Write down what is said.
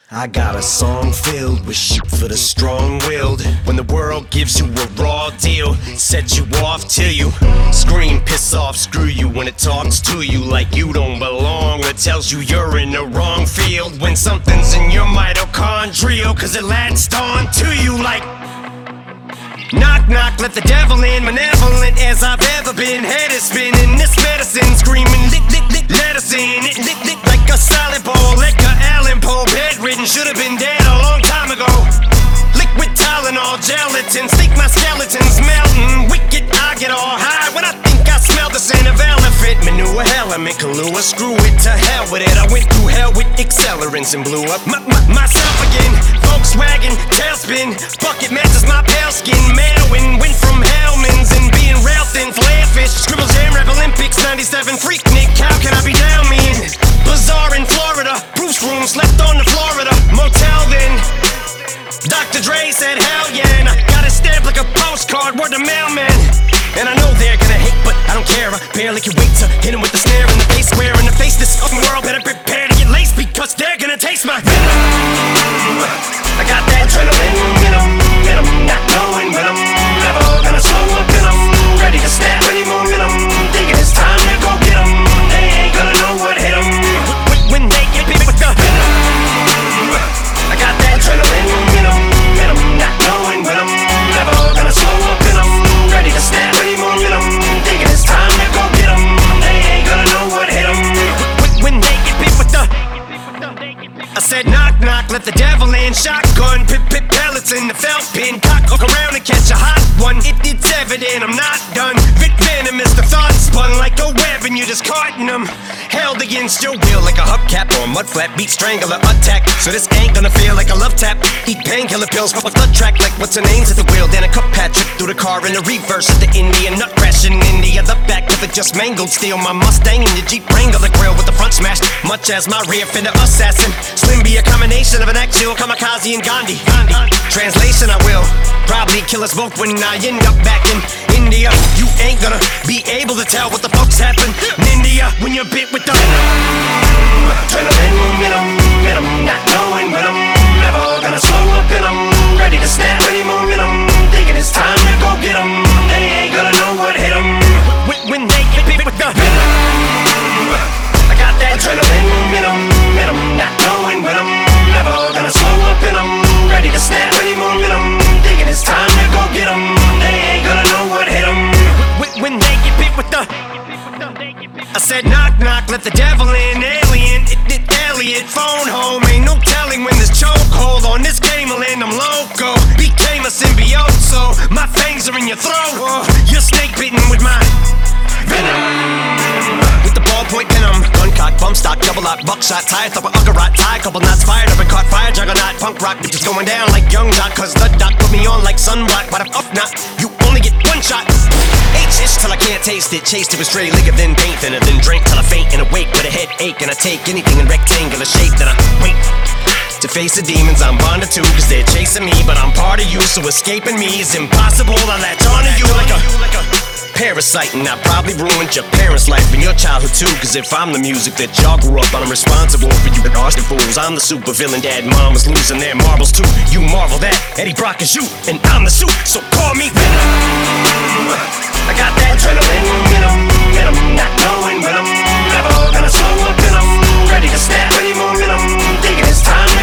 I got a song filled with shit for the strong-willed. When the world gives you a raw deal, set you off till you scream, piss off, screw you. When it talks to you like you don't belong, or tells you you're in the wrong field. When something's in your mitochondrial, cause it latched on to you like knock, knock, let the devil in. Malevolent as I've ever been. Head is spinning, this medicine screaming, lick, lick, lick, let us in. It lick, lick like a solid ball. Edgar Allan Poe, bedridden, should've been dead a long time ago. Liquid Tylenol, gelatin, think my skeleton's melting. Wicked, I get all high when I think I smell the scent of elephant manure. Hell, I'm in Kahlua, screw it, to hell with it. I went through hell with accelerants and blew up myself again. Volkswagen, tailspin, bucket matches my pale skin. Mailwin, went from Hellman's and being rail thin, flare fish. Scribble Jam, Rap Olympics, 97, freak Nick, how can I be down me in? Bazaar in Florida, Bruce room, slept on the Florida motel then. Dr. Dre said hell yeah, and I got it stamped like a postcard, word to mailman. And I know they're gonna hate, but I don't care. I barely can wait to hit him with the snare in the face, square in the face. This fucking world better prepare to get laced, because they're gonna taste my venom. I got that adrenaline in 'em, not knowing when I'm never gonna slow up in 'em. Ready to snap any momentum, thinking it's time to go get 'em. They ain't gonna know what hit 'em when they get bit with the venom. I got that adrenaline in 'em, not knowing when I'm never gonna slow up in 'em. Ready to snap any momentum, thinking it's time to go get 'em. They ain't gonna know what hit 'em when they get bit with the. I said knock, knock, let the devil in. Shotgun, pip, pellets in the felt pin. Cock, look around and catch a hot one. It's evident I'm not done. Vic Venom is the thought spun like a web and you're just carting them. Held against your will like a hubcap or a mud flap. Beat strangler attack, so this ain't gonna feel like a love tap. Eat painkiller pills, pop a flood track like what's her name's at the wheel. Then a cup Patrick through the car in the reverse at the Indian nut crash in India. The back of it just mangled steel. My Mustang in the Jeep Wrangler grill with the front smashed, much as my rear fender assassin. Slim be a combination of an actual kamikaze and Gandhi. Translation, I will probably kill us both when I end up back in India. You ain't gonna be able to tell what the fuck's happened in India when you're bit with the adrenaline in 'em, not knowing when I'm never gonna slow up in 'em. Ready to snap any momentum, thinking it's time to go get 'em. They ain't gonna know what hit 'em when they get bit with the venom. I got that adrenaline in 'em, not knowing when I'm never gonna slow up in 'em. Ready to snap any momentum, thinking it's time to go get 'em. They ain't gonna know what hit 'em when they get bit with the. I said knock, knock, let the devil in. Alien, it Elliot, phone home. Ain't no telling when this chokehold on this game will end. I'm loco, became a symbiote, so my fangs are in your throat. You're snake bitten with my venom. With the ballpoint venom, gun cock, bump stock, double lock, buckshot, tie up a Uggarot, tie, couple knots fired up and caught fire, juggernaut, punk rock, bitches going down like young doc, cause the doc put me on like sunblock. But if not, you only get one shot. H till I can't taste it, chased it with straight liquor, then paint thinner, then drink till I faint and awake with a headache. And I take anything in rectangular shape, then I wait to face the demons I'm bonded to, cause they're chasing me, but I'm part of you, so escaping me is impossible. I latch onto you like a parasite, and I probably ruined your parents' life and your childhood too. Cause if I'm the music that y'all grew up on, I'm responsible for you Austin fools. I'm the super villain, dad, mom is losing their marbles too. You marvel that Eddie Brock is you, and I'm the suit, so call me Venom. I got that adrenaline in 'em, not knowing when I'm never gonna slow up in 'em. Ready to snap any momentum, thinking it's time